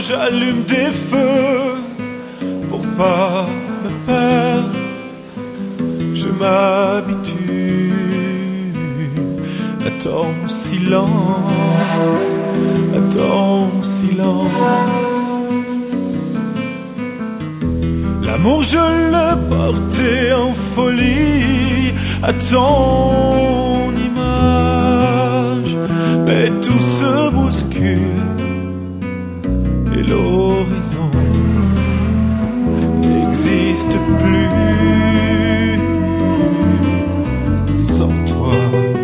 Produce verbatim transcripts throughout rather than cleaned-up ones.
j'allume des feux pour pas me perdre. Je m'habitue à ton silence, à ton silence. L'amour je le portais en folie à ton image, mais tout se bouscule et l'horizon n'existe plus sans toi.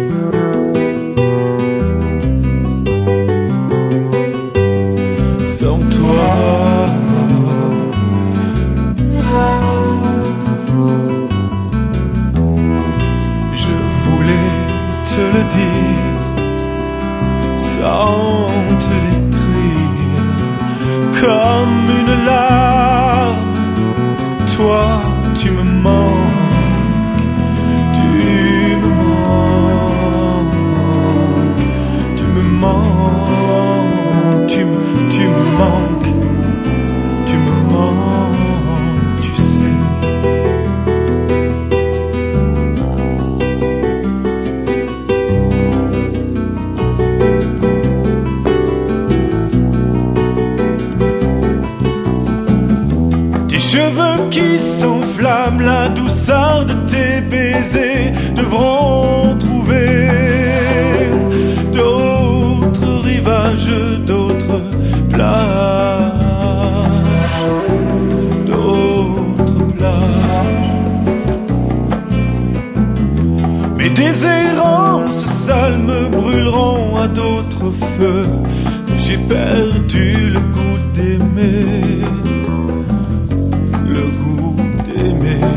Sans toi. Je voulais te le dire sans te l'écrire, comme une larme. Toi, tu me manques, tu me manques, tu me manques, tu me, tu me manques, tu me manques, tu sais. Cheveux qui s'enflamment, la douceur de tes baisers devront trouver d'autres rivages, d'autres plages, d'autres plages. Mes désirances sales me brûleront à d'autres feux. J'ai perdu le goût d'aimer, le goût d'aimer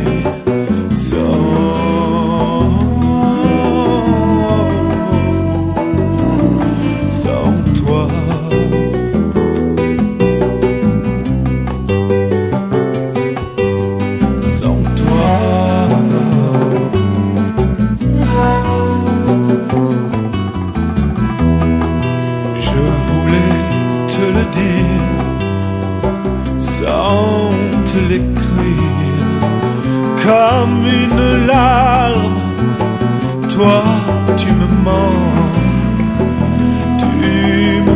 sans, sans toi. Sans toi. Je voulais te le dire sans te l'écrire, comme une larme. Toi, tu me manques, tu me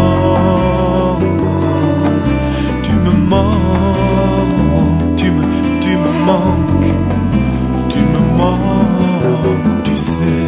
manques, tu me manques, tu me, tu me manques, tu me manques, tu sais.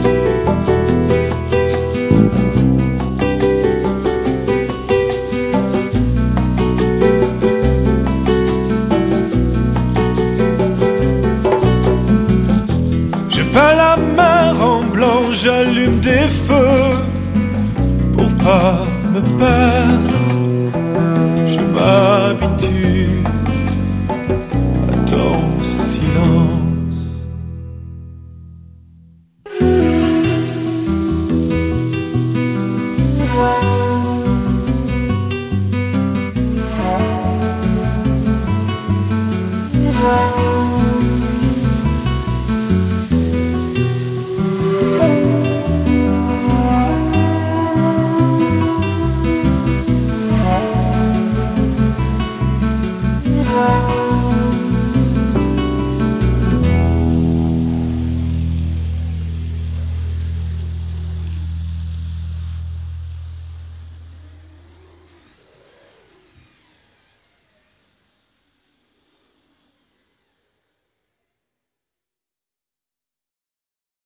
Peins la mer en blanc, j'allume des feux pour pas me perdre. Je m'habitue à ton silence. Wow.